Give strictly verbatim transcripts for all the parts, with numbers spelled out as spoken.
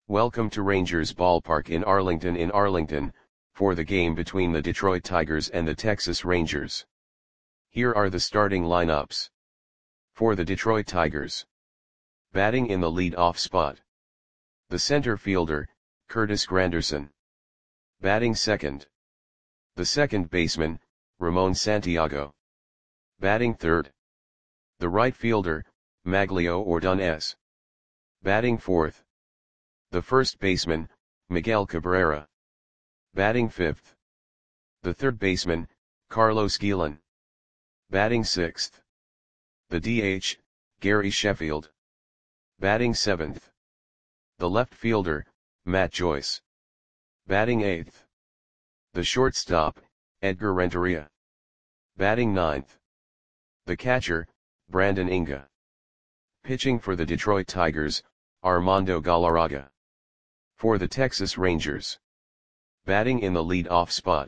Welcome to Rangers Ballpark in Arlington in Arlington, for the game between the Detroit Tigers and the Texas Rangers. Here are the starting lineups. For the Detroit Tigers. Batting in the lead-off spot. The center fielder, Curtis Granderson. Batting second. The second baseman, Ramon Santiago. Batting third. The right fielder, Maglio Ordonez. Batting fourth. The first baseman, Miguel Cabrera. Batting fifth. The third baseman, Carlos Guillen. Batting sixth. The D H, Gary Sheffield. Batting seventh. The left fielder, Matt Joyce. Batting eighth. The shortstop, Edgar Renteria. Batting ninth. The catcher, Brandon Inga. Pitching for the Detroit Tigers, Armando Galarraga. For the Texas Rangers. Batting in the lead-off spot.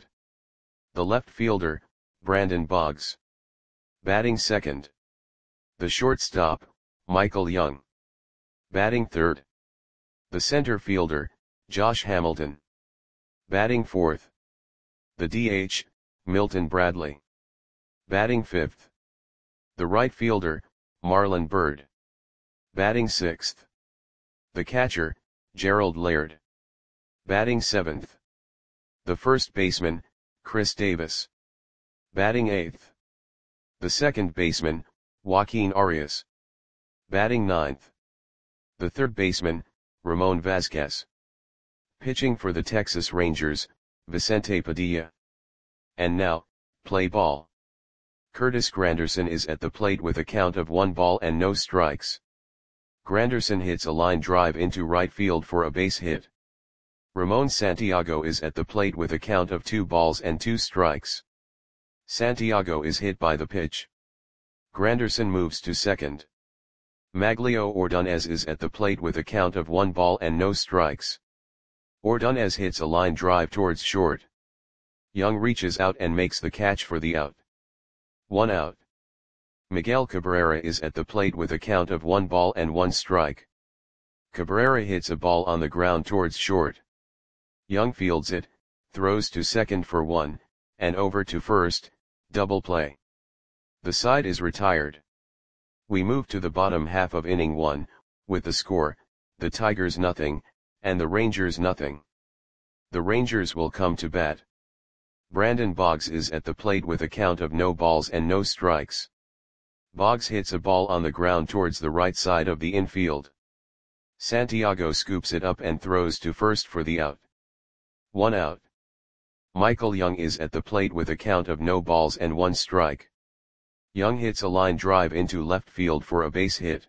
The left fielder, Brandon Boggs. Batting second. The shortstop, Michael Young. Batting third. The center fielder, Josh Hamilton. Batting fourth. The D H, Milton Bradley. Batting fifth. The right fielder, Marlon Byrd. Batting sixth. The catcher, Gerald Laird. Batting seventh. The first baseman, Chris Davis. Batting eighth. The second baseman, Joaquin Arias. Batting ninth. The third baseman, Ramon Vasquez. Pitching for the Texas Rangers, Vicente Padilla. And now, play ball. Curtis Granderson is at the plate with a count of one ball and no strikes. Granderson hits a line drive into right field for a base hit. Ramon Santiago is at the plate with a count of two balls and two strikes. Santiago is hit by the pitch. Granderson moves to second. Maglio Ordonez is at the plate with a count of one ball and no strikes. Ordonez hits a line drive towards short. Young reaches out and makes the catch for the out. One out. Miguel Cabrera is at the plate with a count of one ball and one strike. Cabrera hits a ball on the ground towards short. Young fields it, throws to second for one, and over to first, double play. The side is retired. We move to the bottom half of inning one, with the score, the Tigers nothing, and the Rangers nothing. The Rangers will come to bat. Brandon Boggs is at the plate with a count of no balls and no strikes. Boggs hits a ball on the ground towards the right side of the infield. Santiago scoops it up and throws to first for the out. One out. Michael Young is at the plate with a count of no balls and one strike. Young hits a line drive into left field for a base hit.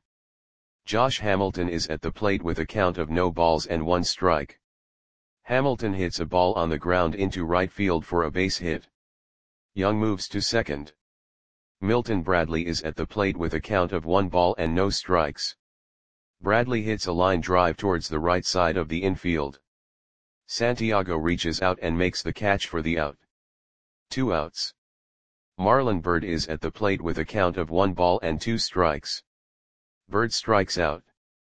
Josh Hamilton is at the plate with a count of no balls and one strike. Hamilton hits a ball on the ground into right field for a base hit. Young moves to second. Milton Bradley is at the plate with a count of one ball and no strikes. Bradley hits a line drive towards the right side of the infield. Santiago reaches out and makes the catch for the out. Two outs. Marlon Byrd is at the plate with a count of one ball and two strikes. Byrd strikes out.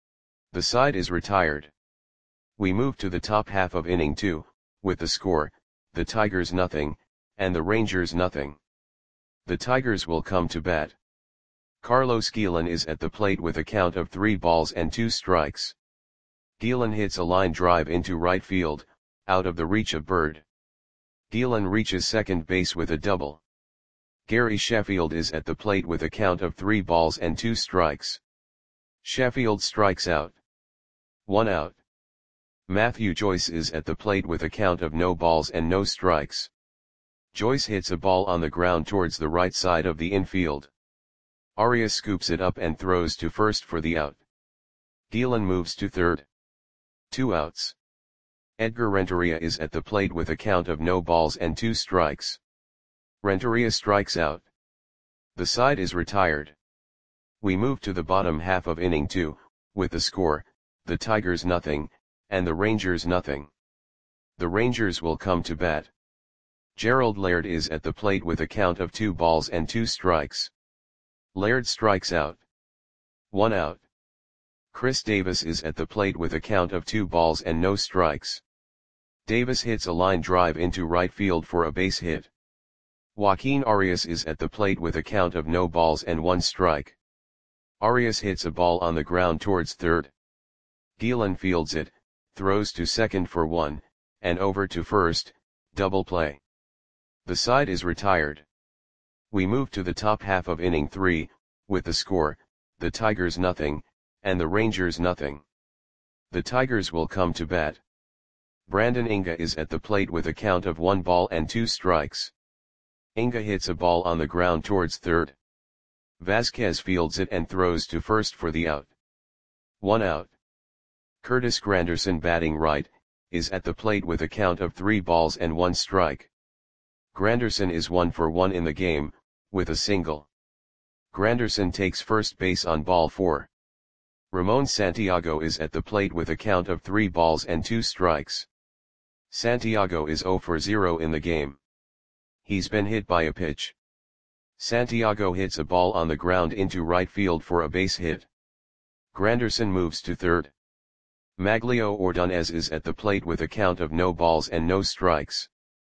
The side is retired. We move to the top half of inning two, with the score, the Tigers nothing, and the Rangers nothing. The Tigers will come to bat. Carlos Guillen is at the plate with a count of three balls and two strikes. Guillen hits a line drive into right field, out of the reach of Byrd. Guillen reaches second base with a double. Gary Sheffield is at the plate with a count of three balls and two strikes. Sheffield strikes out. One out. Matthew Joyce is at the plate with a count of no balls and no strikes. Joyce hits a ball on the ground towards the right side of the infield. Arias scoops it up and throws to first for the out. Guillen moves to third. Two outs. Edgar Renteria is at the plate with a count of no balls and two strikes. Renteria strikes out. The side is retired. We move to the bottom half of inning two, with the score, the Tigers nothing, and the Rangers nothing. The Rangers will come to bat. Gerald Laird is at the plate with a count of two balls and two strikes. Laird strikes out. One out. Chris Davis is at the plate with a count of two balls and no strikes. Davis hits a line drive into right field for a base hit. Joaquin Arias is at the plate with a count of no balls and one strike. Arias hits a ball on the ground towards third. Gielan fields it, throws to second for one, and over to first, double play. The side is retired. We move to the top half of inning three, with the score, the Tigers nothing, and the Rangers nothing. The Tigers will come to bat. Brandon Inga is at the plate with a count of one ball and two strikes. Inga hits a ball on the ground towards third. Vasquez fields it and throws to first for the out. One out. Curtis Granderson, batting right, is at the plate with a count of three balls and one strike. Granderson is one for one in the game, with a single. Granderson takes first base on ball four. Ramon Santiago is at the plate with a count of three balls and two strikes. Santiago is zero for zero in the game. He's been hit by a pitch. Santiago hits a ball on the ground into right field for a base hit. Granderson moves to third. Maglio Ordonez is at the plate with a count of no balls and no strikes.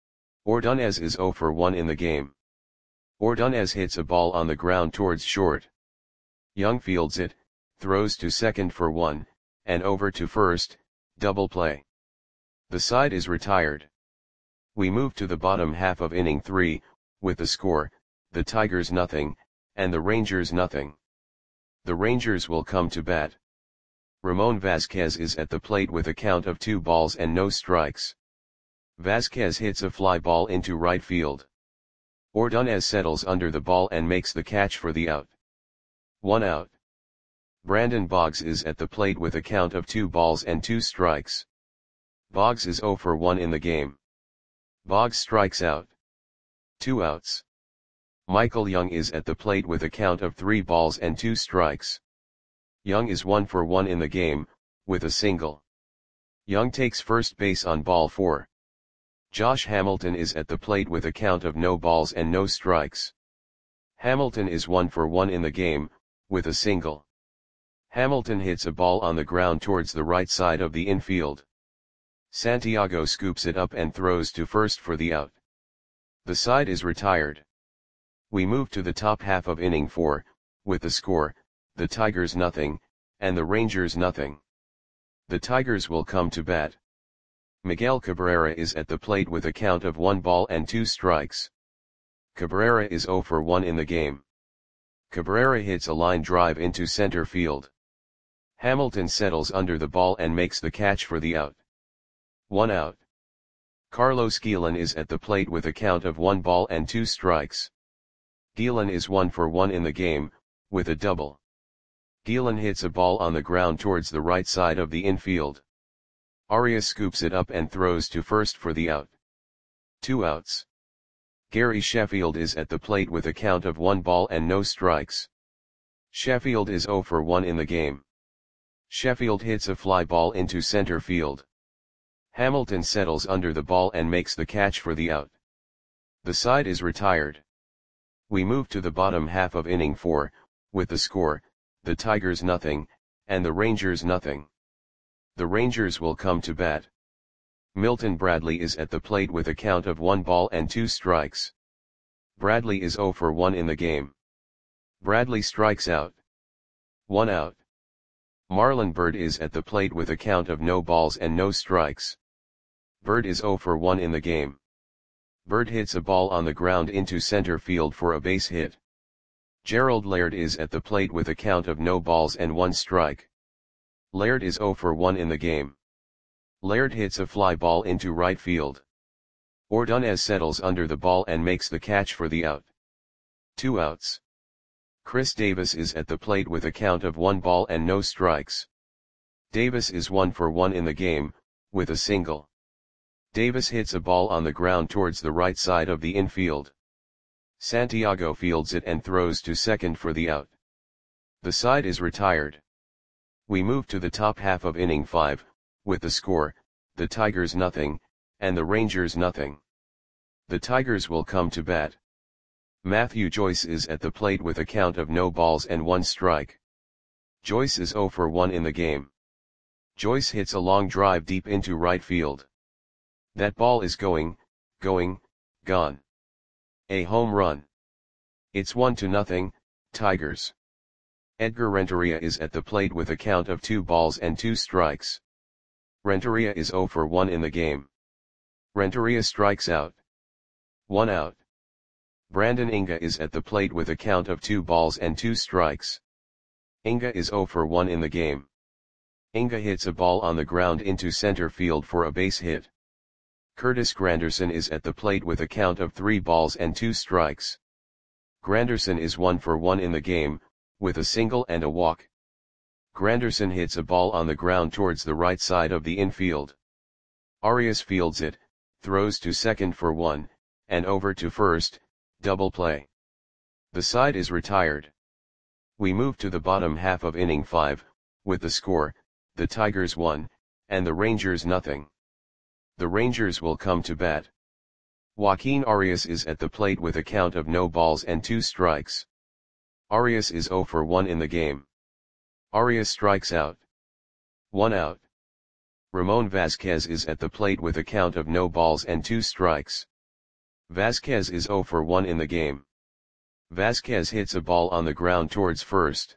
Ordonez is zero for one in the game. Ordonez hits a ball on the ground towards short. Young fields it, throws to second for one, and over to first, double play. The side is retired. We move to the bottom half of inning three, with the score, the Tigers nothing, and the Rangers nothing. The Rangers will come to bat. Ramon Vasquez is at the plate with a count of two balls and no strikes. Vasquez hits a fly ball into right field. Ordonez settles under the ball and makes the catch for the out. One out. Brandon Boggs is at the plate with a count of two balls and two strikes. Boggs is zero for one in the game. Boggs strikes out. Two outs. Michael Young is at the plate with a count of three balls and two strikes. Young is one for one in the game, with a single. Young takes first base on ball four. Josh Hamilton is at the plate with a count of no balls and no strikes. Hamilton is one for one in the game, with a single. Hamilton hits a ball on the ground towards the right side of the infield. Santiago scoops it up and throws to first for the out. The side is retired. We move to the top half of inning four, with the score, the Tigers nothing, and the Rangers nothing. The Tigers will come to bat. Miguel Cabrera is at the plate with a count of one ball and two strikes. Cabrera is zero for one in the game. Cabrera hits a line drive into center field. Hamilton settles under the ball and makes the catch for the out. One out. Carlos Gielan is at the plate with a count of one ball and two strikes. Gielan is one for one in the game, with a double. Gielan hits a ball on the ground towards the right side of the infield. Arias scoops it up and throws to first for the out. Two outs. Gary Sheffield is at the plate with a count of one ball and no strikes. Sheffield is zero for one in the game. Sheffield hits a fly ball into center field. Hamilton settles under the ball and makes the catch for the out. The side is retired. We move to the bottom half of inning four, with the score, the Tigers nothing, and the Rangers nothing. The Rangers will come to bat. Milton Bradley is at the plate with a count of one ball and two strikes. Bradley is zero for one in the game. Bradley strikes out. One out. Marlon Byrd is at the plate with a count of no balls and no strikes. Byrd is zero for one in the game. Byrd hits a ball on the ground into center field for a base hit. Gerald Laird is at the plate with a count of no balls and one strike. Laird is zero for one in the game. Laird hits a fly ball into right field. Ordonez settles under the ball and makes the catch for the out. Two outs. Chris Davis is at the plate with a count of one ball and no strikes. Davis is one for one in the game, with a single. Davis hits a ball on the ground towards the right side of the infield. Santiago fields it and throws to second for the out. The side is retired. We move to the top half of inning five, with the score, the Tigers nothing, and the Rangers nothing. The Tigers will come to bat. Matthew Joyce is at the plate with a count of no balls and one strike. Joyce is zero for one in the game. Joyce hits a long drive deep into right field. That ball is going, going, gone. A home run. It's one to nothing, Tigers. Edgar Renteria is at the plate with a count of two balls and two strikes. Renteria is zero for one in the game. Renteria strikes out. One out. Brandon Inga is at the plate with a count of two balls and two strikes. Inga is zero for one in the game. Inga hits a ball on the ground into center field for a base hit. Curtis Granderson is at the plate with a count of three balls and two strikes. Granderson is one for one in the game, with a single and a walk. Granderson hits a ball on the ground towards the right side of the infield. Arias fields it, throws to second for one, and over to first, double play. The side is retired. We move to the bottom half of inning five, with the score, the Tigers one, and the Rangers nothing. The Rangers will come to bat. Joaquin Arias is at the plate with a count of no balls and two strikes. Arias is zero for one in the game. Arias strikes out. One out. Ramon Vasquez is at the plate with a count of no balls and two strikes. Vasquez is zero for one in the game. Vasquez hits a ball on the ground towards first.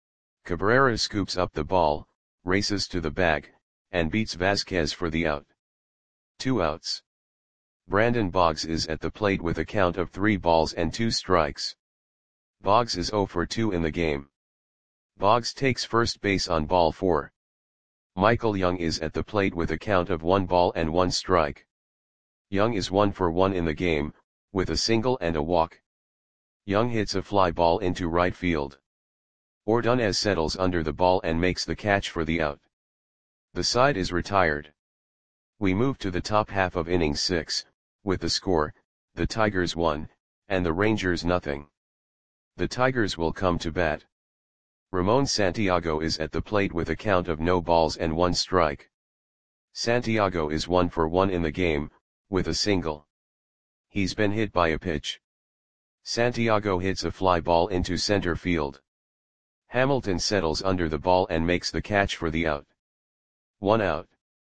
Cabrera scoops up the ball, races to the bag, and beats Vasquez for the out. Two outs. Brandon Boggs is at the plate with a count of three balls and two strikes. Boggs is zero for two in the game. Boggs takes first base on ball four. Michael Young is at the plate with a count of one ball and one strike. Young is one for one in the game, with a single and a walk. Young hits a fly ball into right field. Ordonez settles under the ball and makes the catch for the out. The side is retired. We move to the top half of inning six, with the score, the Tigers one, and the Rangers nothing. The Tigers will come to bat. Ramon Santiago is at the plate with a count of no balls and one strike. Santiago is one for one in the game, with a single. He's been hit by a pitch. Santiago hits a fly ball into center field. Hamilton settles under the ball and makes the catch for the out. One out.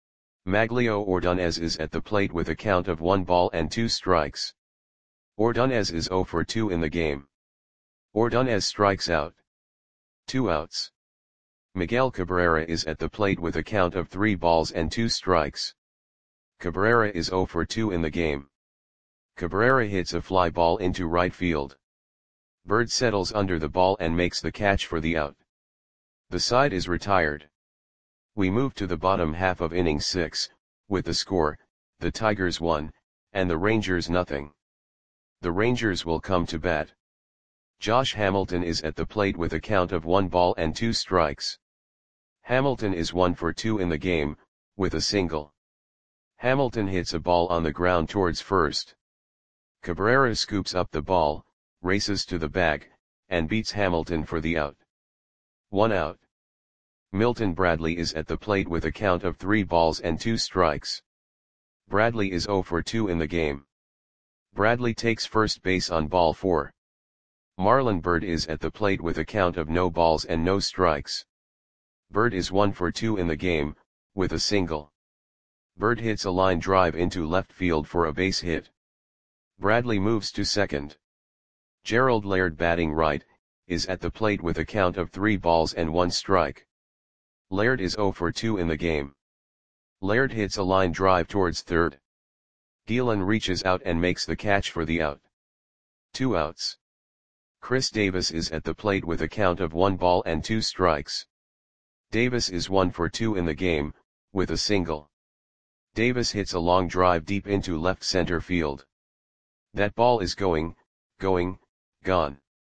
Maglio Ordonez is at the plate with a count of one ball and two strikes. Ordonez is zero for two in the game. Ordonez strikes out. Two outs. Miguel Cabrera is at the plate with a count of three balls and two strikes. Cabrera is zero for two in the game. Cabrera hits a fly ball into right field. Bird settles under the ball and makes the catch for the out. The side is retired. We move to the bottom half of inning six, with the score, the Tigers one, and the Rangers nothing. The Rangers will come to bat. Josh Hamilton is at the plate with a count of one ball and two strikes. Hamilton is one for two in the game, with a single. Hamilton hits a ball on the ground towards first. Cabrera scoops up the ball, races to the bag, and beats Hamilton for the out. One out. Milton Bradley is at the plate with a count of three balls and two strikes. Bradley is zero for two in the game. Bradley takes first base on ball four. Marlon Byrd is at the plate with a count of no balls and no strikes. Byrd is one for two in the game, with a single. Byrd hits a line drive into left field for a base hit. Bradley moves to second. Gerald Laird, batting right, is at the plate with a count of three balls and one strike. Laird is zero for two in the game. Laird hits a line drive towards third. Gielan reaches out and makes the catch for the out. Two outs. Chris Davis is at the plate with a count of one ball and two strikes. Davis is one for two in the game, with a single. Davis hits a long drive deep into left center field. That ball is going, going, gone.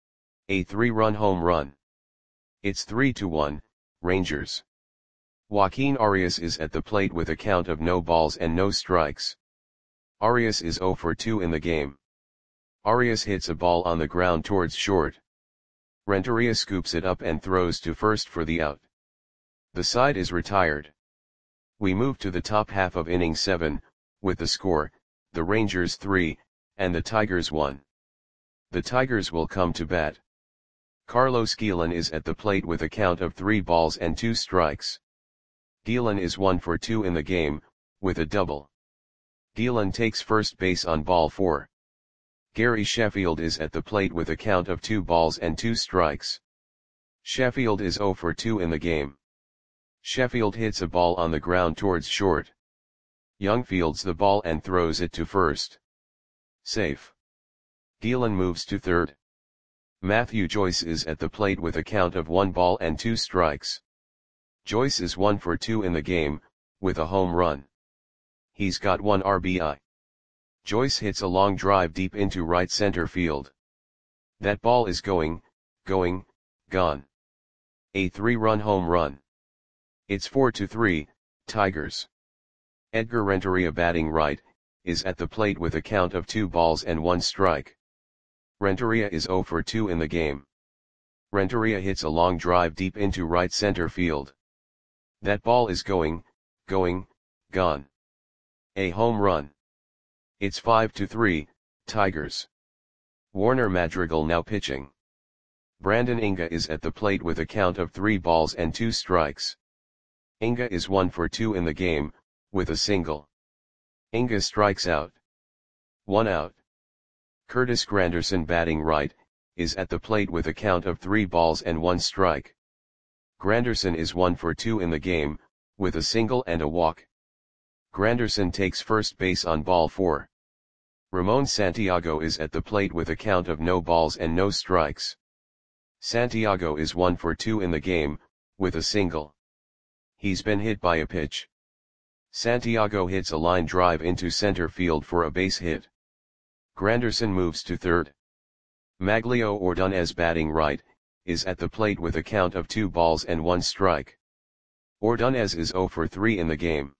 A three-run home run. It's three to one, Rangers. Joaquin Arias is at the plate with a count of no balls and no strikes. Arias is zero for two in the game. Arias hits a ball on the ground towards short. Renteria scoops it up and throws to first for the out. The side is retired. We move to the top half of inning seven, with the score, the Rangers three, and the Tigers one. The Tigers will come to bat. Carlos Guillen is at the plate with a count of three balls and two strikes. Guillen is one for two in the game, with a double. Guillen takes first base on ball four. Gary Sheffield is at the plate with a count of two balls and two strikes. Sheffield is zero for two in the game. Sheffield hits a ball on the ground towards short. Young fields the ball and throws it to first. Safe. Guillen moves to third. Matthew Joyce is at the plate with a count of one ball and two strikes. Joyce is one for two in the game, with a home run. He's got one R B I. Joyce hits a long drive deep into right center field. That ball is going, going, gone. A three-run home run. It's four to three, Tigers. Edgar Renteria, batting right, is at the plate with a count of two balls and one strike. Renteria is zero for two in the game. Renteria hits a long drive deep into right center field. That ball is going, going, gone. A home run. It's five to three, Tigers. Warner Madrigal now pitching. Brandon Inga is at the plate with a count of three balls and two strikes. Inga is one for two in the game, with a single. Inga strikes out. One out. Curtis Granderson, batting right, is at the plate with a count of three balls and one strike. Granderson is one for two in the game, with a single and a walk. Granderson takes first base on ball four. Ramon Santiago is at the plate with a count of no balls and no strikes. Santiago is one for two in the game, with a single. He's been hit by a pitch. Santiago hits a line drive into center field for a base hit. Granderson moves to third. Maglio Ordonez, batting right, is at the plate with a count of two balls and one strike. Ordonez is zero for three in the game.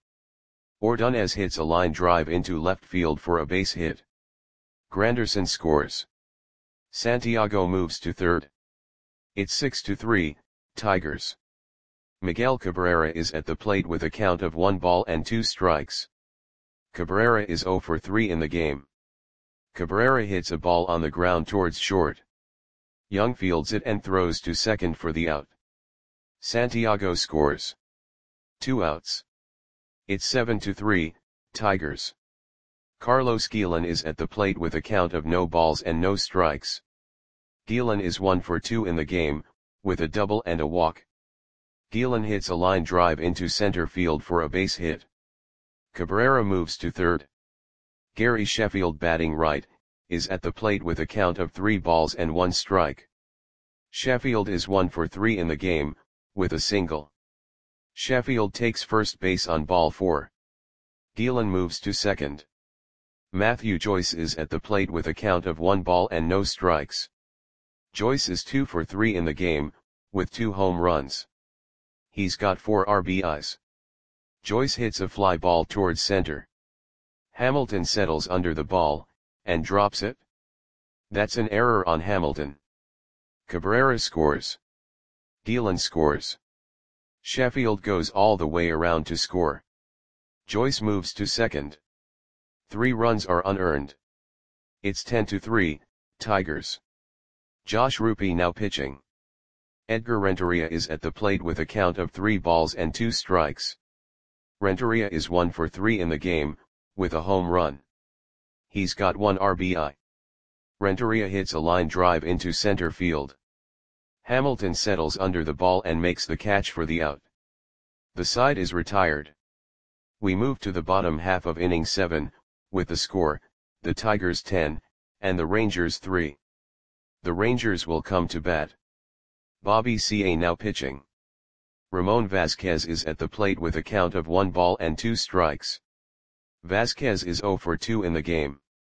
Ordonez hits a line drive into left field for a base hit. Granderson scores. Santiago moves to third. It's six to three, Tigers. Miguel Cabrera is at the plate with a count of one ball and two strikes. Cabrera is zero for three in the game. Cabrera hits a ball on the ground towards short. Young fields it and throws to second for the out. Santiago scores. Two outs. It's seven to three, Tigers. Carlos Guillen is at the plate with a count of no balls and no strikes. Guillen is one for two in the game, with a double and a walk. Guillen hits a line drive into center field for a base hit. Cabrera moves to third. Gary Sheffield, batting right, is at the plate with a count of three balls and one strike. Sheffield is one for three in the game, with a single. Sheffield takes first base on ball four. Guillen moves to second. Matthew Joyce is at the plate with a count of one ball and no strikes. Joyce is two for three in the game, with two home runs. He's got four R B Is. Joyce hits a fly ball towards center. Hamilton settles under the ball, and drops it. That's an error on Hamilton. Cabrera scores. Guillen scores. Sheffield goes all the way around to score. Joyce moves to second. Three runs are unearned. It's ten to three, Tigers. Josh Rupe now pitching. Edgar Renteria is at the plate with a count of three balls and two strikes. Renteria is one for three in the game, with a home run. He's got one R B I. Renteria hits a line drive into center field. Hamilton settles under the ball and makes the catch for the out. The side is retired. We move to the bottom half of inning seven, with the score, the Tigers ten, and the Rangers three. The Rangers will come to bat. Bobby C A now pitching. Ramon Vasquez is at the plate with a count of one ball and two strikes. Vasquez is zero for two in the game.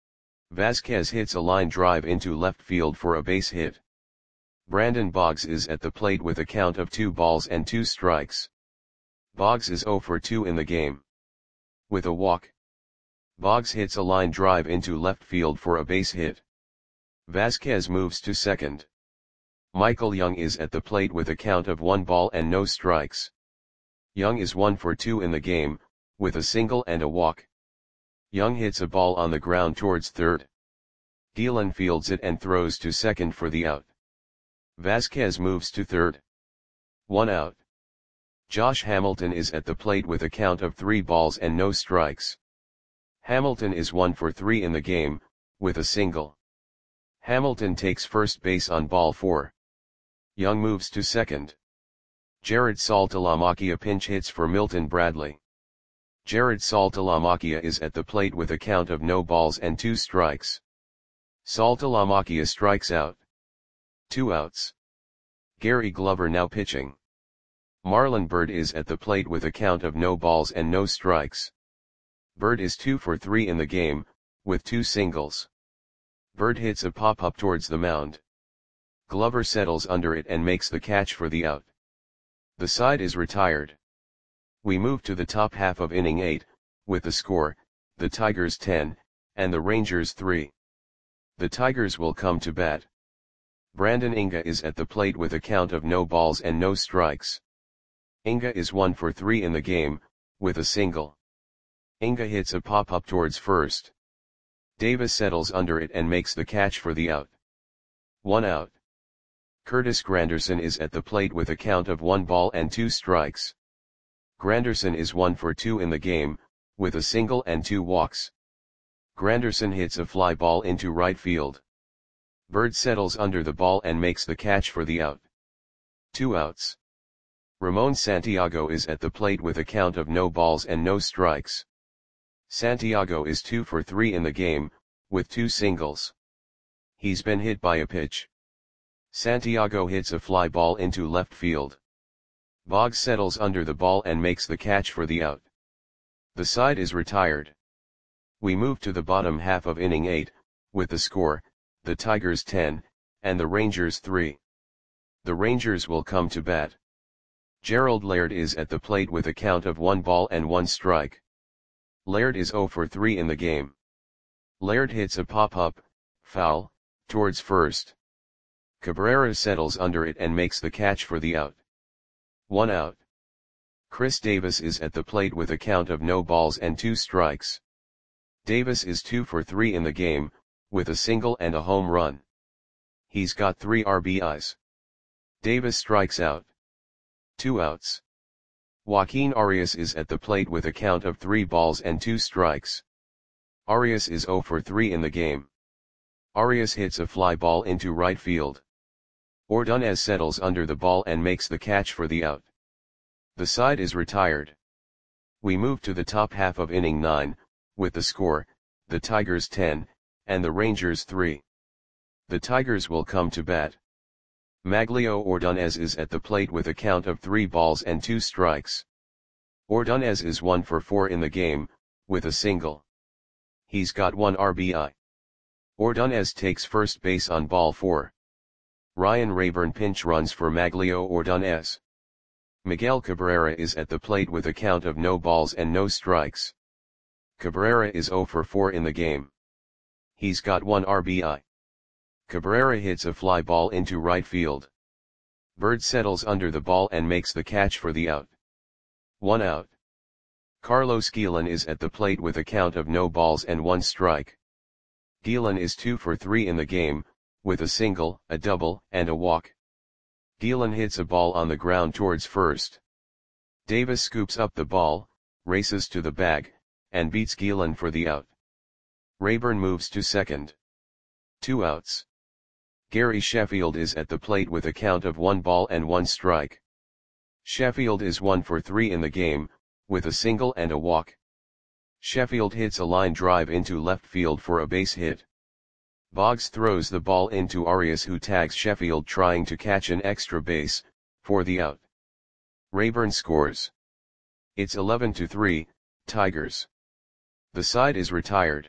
Vasquez hits a line drive into left field for a base hit. Brandon Boggs is at the plate with a count of two balls and two strikes. Boggs is zero for two in the game. With a walk. Boggs hits a line drive into left field for a base hit. Vasquez moves to second. Michael Young is at the plate with a count of one ball and no strikes. Young is one for two in the game, with a single and a walk. Young hits a ball on the ground towards third. Guillen fields it and throws to second for the out. Vasquez moves to third. One out. Josh Hamilton is at the plate with a count of three balls and no strikes. Hamilton is one for three in the game, with a single. Hamilton takes first base on ball four. Young moves to second. Jared Saltalamacchia pinch hits for Milton Bradley. Jared Saltalamacchia is at the plate with a count of no balls and two strikes. Saltalamacchia strikes out. Two outs. Gary Glover now pitching. Marlon Byrd is at the plate with a count of no balls and no strikes. Byrd is two for three in the game, with two singles. Byrd hits a pop-up towards the mound. Glover settles under it and makes the catch for the out. The side is retired. We move to the top half of inning eight, with the score, the Tigers ten, and the Rangers three. The Tigers will come to bat. Brandon Inga is at the plate with a count of no balls and no strikes. Inga is one for three in the game, with a single. Inga hits a pop-up towards first. Davis settles under it and makes the catch for the out. One out. Curtis Granderson is at the plate with a count of one ball and two strikes. Granderson is one for two in the game, with a single and two walks. Granderson hits a fly ball into right field. Byrd settles under the ball and makes the catch for the out. Two outs. Ramon Santiago is at the plate with a count of no balls and no strikes. Santiago is two for three in the game, with two singles. He's been hit by a pitch. Santiago hits a fly ball into left field. Boggs settles under the ball and makes the catch for the out. The side is retired. We move to the bottom half of inning eight, with the score, the Tigers ten, and the Rangers three. The Rangers will come to bat. Gerald Laird is at the plate with a count of one ball and one strike. Laird is zero for three in the game. Laird hits a pop-up, foul, towards first. Cabrera settles under it and makes the catch for the out. One out. Chris Davis is at the plate with a count of no balls and two strikes. Davis is two for three in the game, with a single and a home run. He's got three R B Is. Davis strikes out. Two outs. Joaquin Arias is at the plate with a count of three balls and two strikes. Arias is zero for three in the game. Arias hits a fly ball into right field. Ordonez settles under the ball and makes the catch for the out. The side is retired. We move to the top half of inning nine, with the score, the Tigers ten, and the Rangers three. The Tigers will come to bat. Maglio Ordonez is at the plate with a count of three balls and two strikes. Ordonez is one for four in the game, with a single. He's got one R B I. Ordonez takes first base on ball four. Ryan Rayburn pinch runs for Maglio Ordonez. Miguel Cabrera is at the plate with a count of no balls and no strikes. Cabrera is zero for four in the game. He's got one R B I. Cabrera hits a fly ball into right field. Byrd settles under the ball and makes the catch for the out. One out. Carlos Guillen is at the plate with a count of no balls and one strike. Guillen is two for three in the game, with a single, a double, and a walk. Guillen hits a ball on the ground towards first. Davis scoops up the ball, races to the bag, and beats Guillen for the out. Rayburn moves to second. Two outs. Gary Sheffield is at the plate with a count of one ball and one strike. Sheffield is one for three in the game, with a single and a walk. Sheffield hits a line drive into left field for a base hit. Boggs throws the ball into Arias, who tags Sheffield trying to catch an extra base, for the out. Rayburn scores. It's eleven to three, Tigers. The side is retired.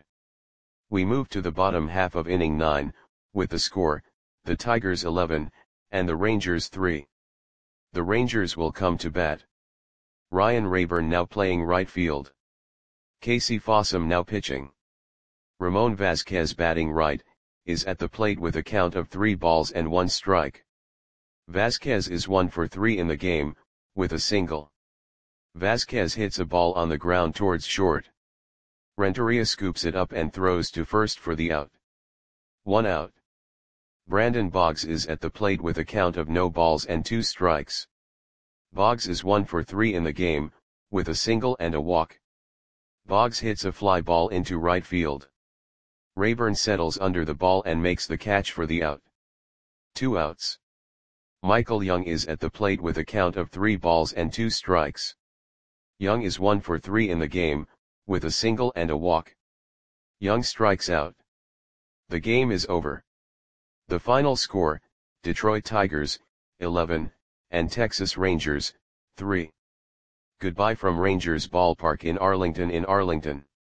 We move to the bottom half of inning nine, with the score, the Tigers eleven, and the Rangers three. The Rangers will come to bat. Ryan Rayburn now playing right field. Casey Fossum now pitching. Ramon Vasquez batting right, is at the plate with a count of three balls and one strike. Vasquez is one for three in the game, with a single. Vasquez hits a ball on the ground towards short. Renteria scoops it up and throws to first for the out. One out. Brandon Boggs is at the plate with a count of no balls and two strikes. Boggs is one for three in the game, with a single and a walk. Boggs hits a fly ball into right field. Rayburn settles under the ball and makes the catch for the out. Two outs. Michael Young is at the plate with a count of three balls and two strikes. Young is one for three in the game, with a single and a walk. Young strikes out. The game is over. The final score, Detroit Tigers, eleven, and Texas Rangers, three. Goodbye from Rangers Ballpark in Arlington in Arlington.